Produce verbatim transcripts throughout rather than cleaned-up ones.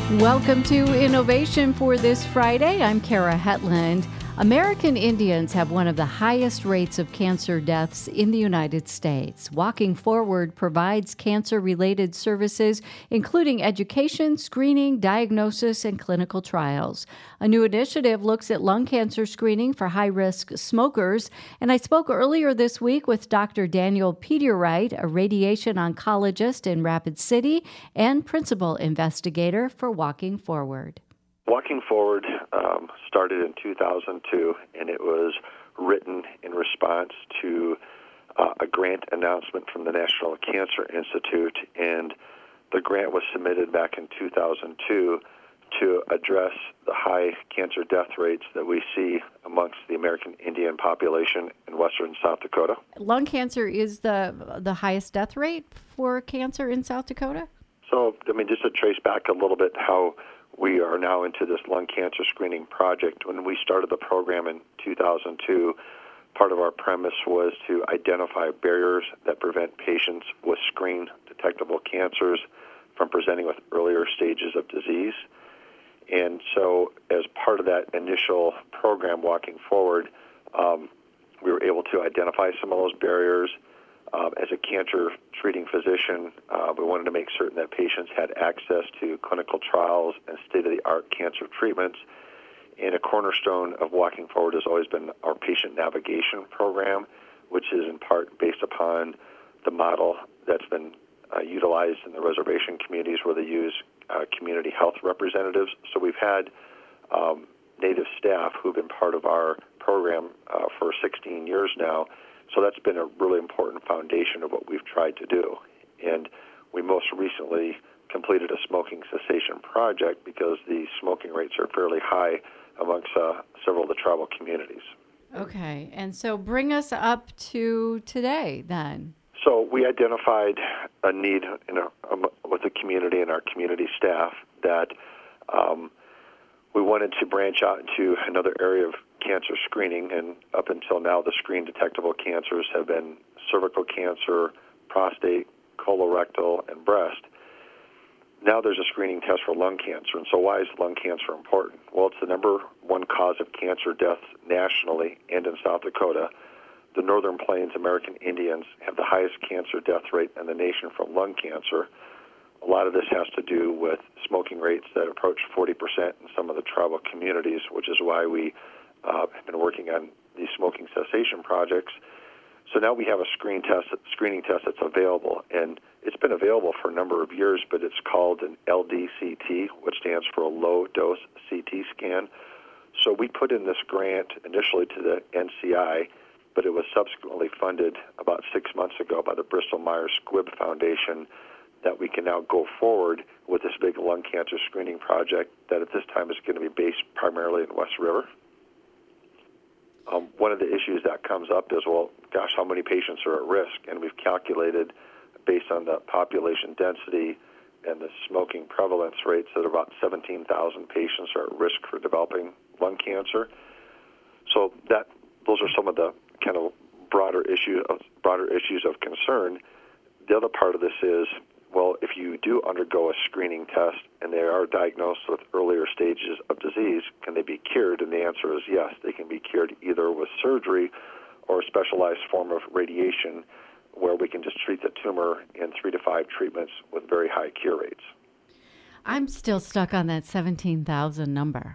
Welcome to Innovation for this Friday. I'm Kara Hetland. American Indians have one of the highest rates of cancer deaths in the United States. Walking Forward provides cancer-related services, including education, screening, diagnosis, and clinical trials. A new initiative looks at lung cancer screening for high-risk smokers. And I spoke earlier this week with Doctor Daniel Peterwright, a radiation oncologist in Rapid City and principal investigator for Walking Forward. Walking Forward um, started in two thousand two, and it was written in response to uh, a grant announcement from the National Cancer Institute, and the grant was submitted back in two thousand two to address the high cancer death rates that we see amongst the American Indian population in western South Dakota. Lung cancer is the the highest death rate for cancer in South Dakota? So, I mean, just to trace back a little bit how we are now into this lung cancer screening project. When we started the program in two thousand two, part of our premise was to identify barriers that prevent patients with screen-detectable cancers from presenting with earlier stages of disease. And so as part of that initial program, Walking Forward, um, we were able to identify some of those barriers. Um, as a cancer treating physician, uh, we wanted to make certain that patients had access to clinical trials and state-of-the-art cancer treatments. And a cornerstone of Walking Forward has always been our patient navigation program, which is in part based upon the model that's been uh, utilized in the reservation communities where they use uh, community health representatives. So we've had um, Native staff who've been part of our program uh, for sixteen years now. So that's been a really important foundation of what we've tried to do. And we most recently completed a smoking cessation project because the smoking rates are fairly high amongst uh, several of the tribal communities. Okay, and so bring us up to today then. So we identified a need in a, um, with the community and our community staff that um, we wanted to branch out into another area of cancer screening, and up until now the screen-detectable cancers have been cervical cancer, prostate, colorectal, and breast. Now there's a screening test for lung cancer, and so why is lung cancer important? Well, it's the number one cause of cancer deaths nationally and in South Dakota. The Northern Plains American Indians have the highest cancer death rate in the nation from lung cancer. A lot of this has to do with smoking rates that approach forty percent in some of the tribal communities, which is why we uh, have been working on these smoking cessation projects. So now we have a screen test, screening test that's available, and it's been available for a number of years, but it's called an L D C T, which stands for a low-dose C T scan. So we put in this grant initially to the N C I, but it was subsequently funded about six months ago by the Bristol-Myers Squibb Foundation, that we can now go forward with this big lung cancer screening project that at this time is going to be based primarily in West River. Um, one of the issues that comes up is, well, gosh, how many patients are at risk? And we've calculated, based on the population density and the smoking prevalence rates, that about seventeen thousand patients are at risk for developing lung cancer. So that those are some of the kind of broader issue of, broader issues of concern. The other part of this is, well, if you do undergo a screening test and they are diagnosed with earlier stages of disease, can they be cured? And the answer is yes. They can be cured either with surgery or a specialized form of radiation where we can just treat the tumor in three to five treatments with very high cure rates. I'm still stuck on that seventeen thousand number.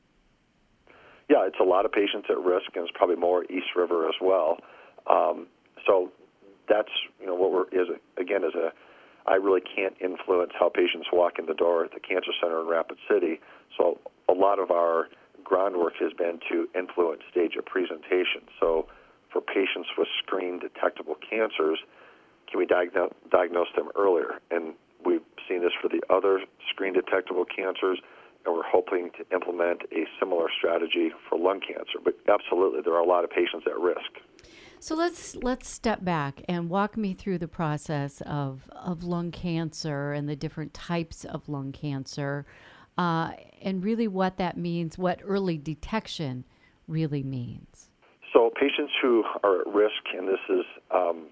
Yeah, it's a lot of patients at risk, and it's probably more East River as well. Um, so that's, you know, what we're, is again, is a, I really can't influence how patients walk in the door at the Cancer Center in Rapid City. So a lot of our groundwork has been to influence stage of presentation. So for patients with screen-detectable cancers, can we diagnose, diagnose them earlier? And we've seen this for the other screen-detectable cancers, and we're hoping to implement a similar strategy for lung cancer. But absolutely, there are a lot of patients at risk. So let's let's step back and walk me through the process of, of lung cancer and the different types of lung cancer, uh, and really what that means, what early detection really means. So patients who are at risk, and this is um,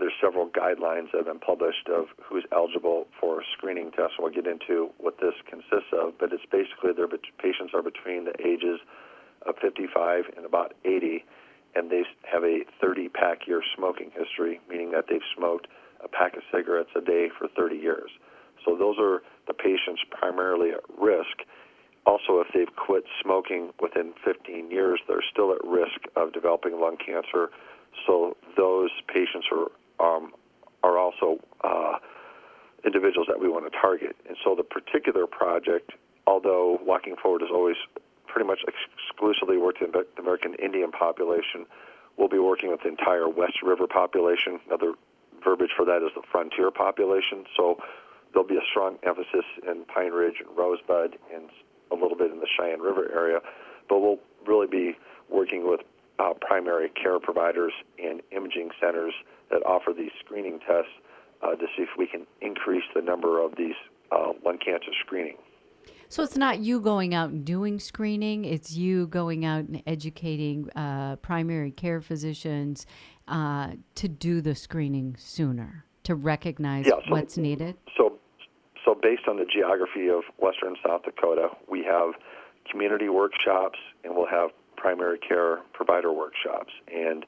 there's several guidelines that have been published of who's eligible for screening tests. We'll get into what this consists of, but it's basically their patients are between the ages of fifty-five and about eighty, and they have a thirty-pack year smoking history, meaning that they've smoked a pack of cigarettes a day for thirty years. So those are the patients primarily at risk. Also, if they've quit smoking within fifteen years, they're still at risk of developing lung cancer. So those patients are um, are also uh, individuals that we want to target. And so the particular project, although Walking Forward has always pretty much exclusively worked in the American Indian population, we'll be working with the entire West River population. Another verbiage for that is the frontier population. So there'll be a strong emphasis in Pine Ridge and Rosebud and a little bit in the Cheyenne River area, but we'll really be working with uh, primary care providers and imaging centers that offer these screening tests uh, to see if we can increase the number of these uh, lung cancer screening. So it's not you going out and doing screening, it's you going out and educating uh, primary care physicians uh, to do the screening sooner, to recognize yeah, so, what's needed? So, so based on the geography of western South Dakota, we have community workshops and we'll have primary care provider workshops. And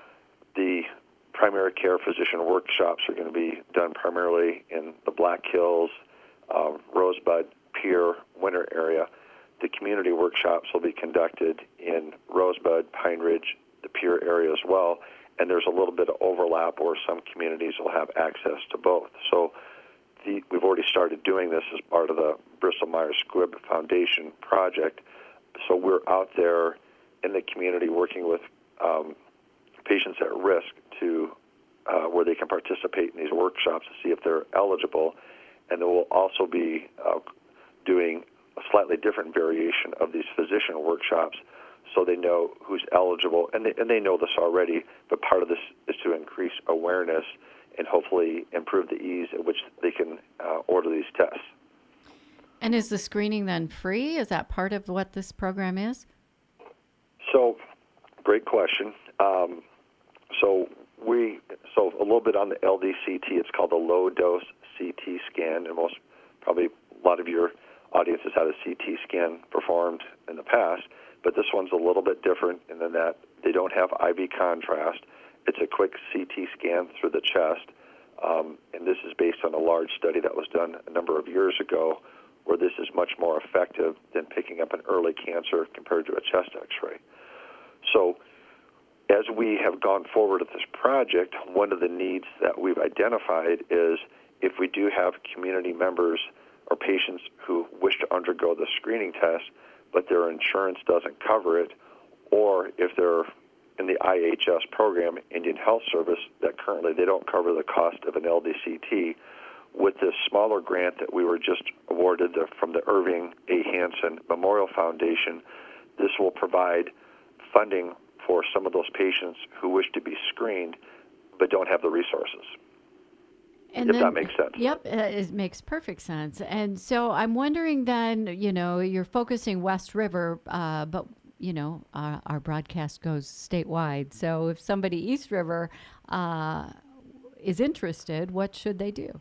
the primary care physician workshops are going to be done primarily in the Black Hills, uh, Rosebud, Pierre, Winter area. The community workshops will be conducted in Rosebud, Pine Ridge, the Pierre area as well, and there's a little bit of overlap where some communities will have access to both. So the, we've already started doing this as part of the Bristol-Myers Squibb Foundation project. So we're out there in the community working with um, patients at risk to uh, where they can participate in these workshops to see if they're eligible, and then we'll also be uh, doing a slightly different variation of these physician workshops so they know who's eligible, and they, and they know this already, but part of this is to increase awareness and hopefully improve the ease at which they can uh, order these tests. And is the screening then free? Is that part of what this program is? So, great question. Um, so we, so a little bit on the L D C T, it's called the low dose C T scan, and most, probably a lot of your audience has had a C T scan performed in the past, but this one's a little bit different in that they don't have I V contrast. It's a quick C T scan through the chest, um, and this is based on a large study that was done a number of years ago where this is much more effective than picking up an early cancer compared to a chest x-ray. So as we have gone forward with this project, one of the needs that we've identified is if we do have community members or patients who wish to undergo the screening test, but their insurance doesn't cover it, or if they're in the I H S program, Indian Health Service, that currently they don't cover the cost of an L D C T, with this smaller grant that we were just awarded from the Irving A. Hansen Memorial Foundation, this will provide funding for some of those patients who wish to be screened but don't have the resources. And if then, that makes sense. Yep, uh, it makes perfect sense. And so I'm wondering then, you know, you're focusing West River, uh, but, you know, our, our broadcast goes statewide. So if somebody East River uh, is interested, what should they do?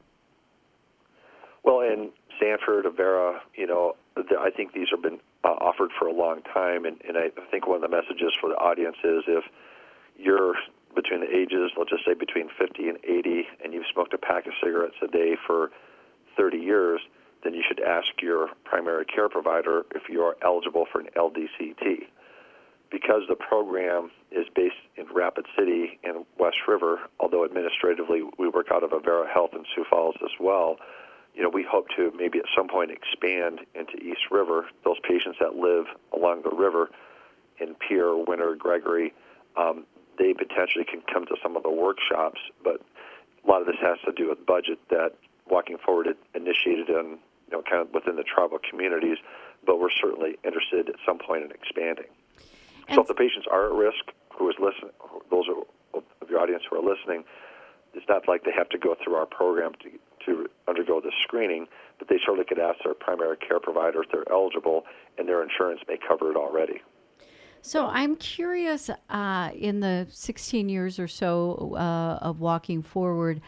Well, in Sanford, Avera, you know, the, I think these have been uh, offered for a long time, and, and I think one of the messages for the audience is if you're between the ages, let's just say between fifty and eighty, and you've smoked a pack of cigarettes a day for thirty years, then you should ask your primary care provider if you are eligible for an L D C T. Because the program is based in Rapid City and West River, although administratively we work out of Avera Health in Sioux Falls as well, you know, we hope to maybe at some point expand into East River. Those patients that live along the river in Pierre, Winter, Gregory, um, they potentially can come to some of the workshops, but a lot of this has to do with budget that Walking Forward had initiated in, you know, kind of within the tribal communities, but we're certainly interested at some point in expanding. And so if the patients are at risk, who is listening, those of your audience who are listening, it's not like they have to go through our program to to undergo this screening, but they certainly could ask their primary care provider if they're eligible, and their insurance may cover it already. So I'm curious, uh, in the sixteen years or so uh, of walking forward,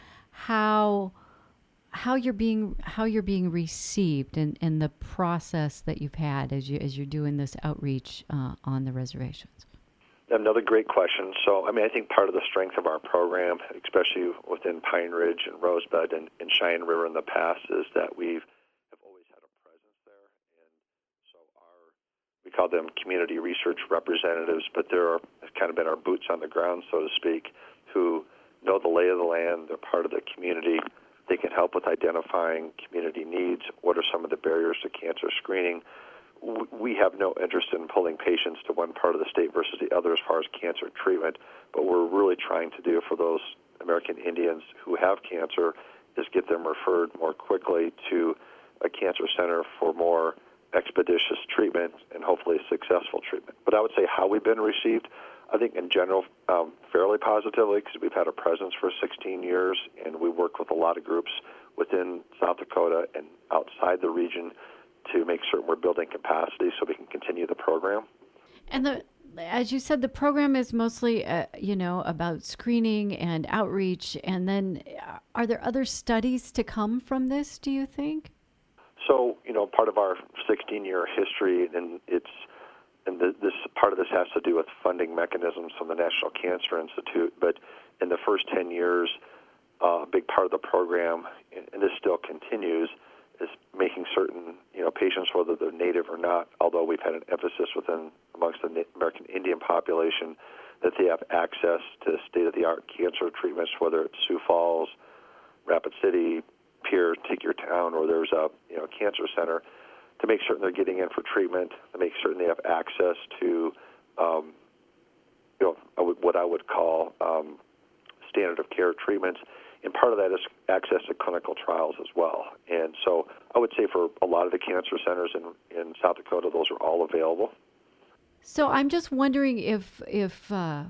how how you're being how you're being received in, in the process that you've had as you as you're doing this outreach uh, on the reservations. Another great question. So, I mean, I think part of the strength of our program, especially within Pine Ridge and Rosebud and, and Cheyenne River in the past, is that we've have always had a presence there. And so our, we call them community research representatives, but they're have kind of been our boots on the ground, so to speak, who know the lay of the land. They're part of the community. They can help with identifying community needs. What are some of the barriers to cancer screening? We have no interest in pulling patients to one part of the state versus the other as far as cancer treatment, but what we're really trying to do for those American Indians who have cancer is get them referred more quickly to a cancer center for more expeditious treatment and hopefully successful treatment. But I would say how we've been received, I think in general, um, fairly positively, because we've had a presence for sixteen years, and we work with a lot of groups within South Dakota and outside the region to make certain we're building capacity so we can continue the program. And the, as you said, the program is mostly, uh, you know, about screening and outreach. And then, uh, are there other studies to come from this, do you think? So, you know, part of our sixteen-year history, and it's and the, this part of this has to do with funding mechanisms from the National Cancer Institute. But in the first ten years, uh, a big part of the program, and this still continues, is making certain, you know, patients, whether they're Native or not, although we've had an emphasis within amongst the American Indian population, that they have access to state-of-the-art cancer treatments, whether it's Sioux Falls, Rapid City, Pierre, Take Your Town, or there's a, you know, cancer center, to make certain they're getting in for treatment, to make certain they have access to, um, you know, I would, what I would call um, standard of care treatments. And part of that is access to clinical trials as well. And so I would say for a lot of the cancer centers in, in South Dakota, those are all available. So I'm just wondering if if uh,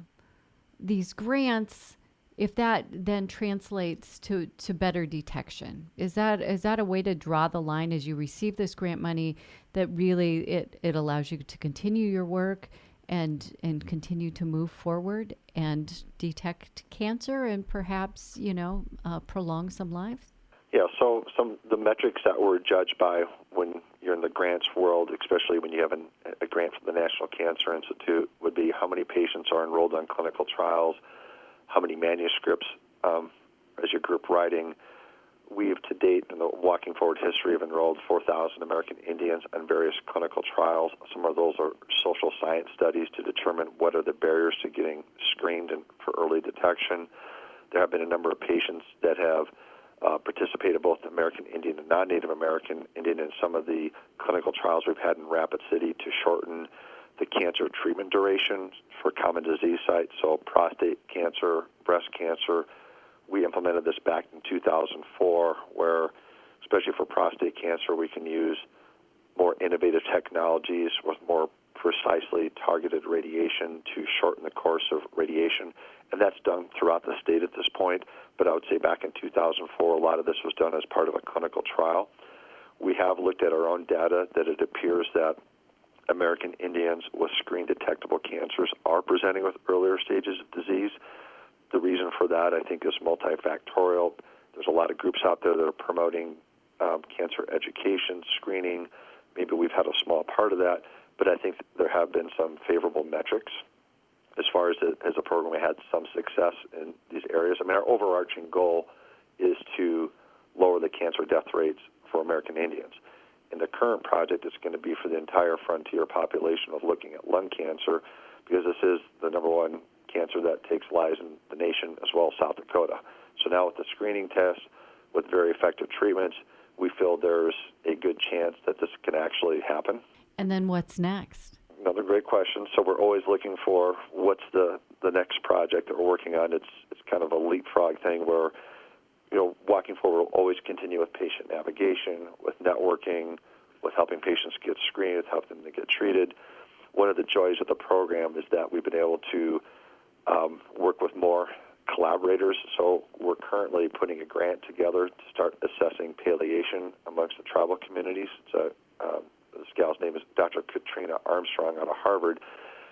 these grants, if that then translates to, to better detection. Is that is that a way to draw the line as you receive this grant money that really it, it allows you to continue your work and and continue to move forward and detect cancer and perhaps, you know, uh, prolong some lives? Yeah, so some the metrics that we're judged by when you're in the grants world, especially when you have an, a grant from the National Cancer Institute, would be how many patients are enrolled on clinical trials, how many manuscripts um, is your group writing. We've to date in the Walking Forward history have enrolled four thousand American Indians on various clinical trials. Some of those are social science studies to determine what are the barriers to getting screened and for early detection. There have been a number of patients that have uh, participated, both American Indian and non-Native American Indian, in some of the clinical trials we've had in Rapid City to shorten the cancer treatment duration for common disease sites, so prostate cancer, breast cancer. We implemented this back in two thousand four, where, especially for prostate cancer, we can use more innovative technologies with more precisely targeted radiation to shorten the course of radiation. And that's done throughout the state at this point. But I would say back in two thousand four, a lot of this was done as part of a clinical trial. We have looked at our own data that it appears that American Indians with screen-detectable cancers are presenting with earlier stages of disease. The reason for that, I think, is multifactorial. There's a lot of groups out there that are promoting um, cancer education, screening. Maybe we've had a small part of that, but I think there have been some favorable metrics as far as, the, as a program. We had some success in these areas. I mean, our overarching goal is to lower the cancer death rates for American Indians. And the current project is going to be for the entire frontier population of looking at lung cancer, because this is the number one cancer that takes lives in the nation, as well as South Dakota. So now with the screening test, with very effective treatments, we feel there's a good chance that this can actually happen. And then what's next? Another great question. So we're always looking for what's the, the next project that we're working on. It's it's kind of a leapfrog thing where, you know, Walking Forward will always continue with patient navigation, with networking, with helping patients get screened, with helping them to get treated. One of the joys of the program is that we've been able to um, work with more collaborators. So we're currently putting a grant together to start assessing palliation amongst the tribal communities. It's a, um, this gal's name is Doctor Katrina Armstrong out of Harvard.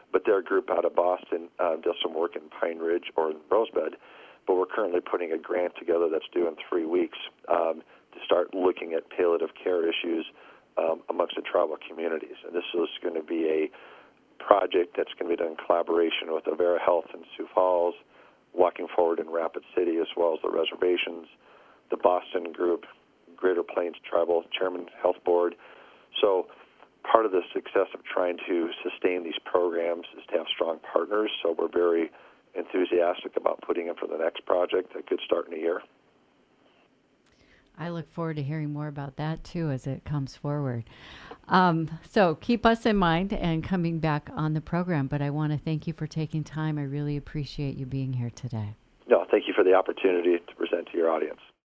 but their group out of Boston uh, does some work in Pine Ridge or in Rosebud. But we're currently putting a grant together that's due in three weeks um, to start looking at palliative care issues um, amongst the tribal communities. And this is going to be a project that's going to be done in collaboration with Avera Health in Sioux Falls, Walking Forward in Rapid City, as well as the reservations, the Boston group, Greater Plains Tribal Chairman Health Board. So part of the success of trying to sustain these programs is to have strong partners. So we're very enthusiastic about putting in for the next project that could start in a year. I look forward to hearing more about that, too, as it comes forward. Um, so keep us in mind and coming back on the program. But I want to thank you for taking time. I really appreciate you being here today. No, thank you for the opportunity to present to your audience.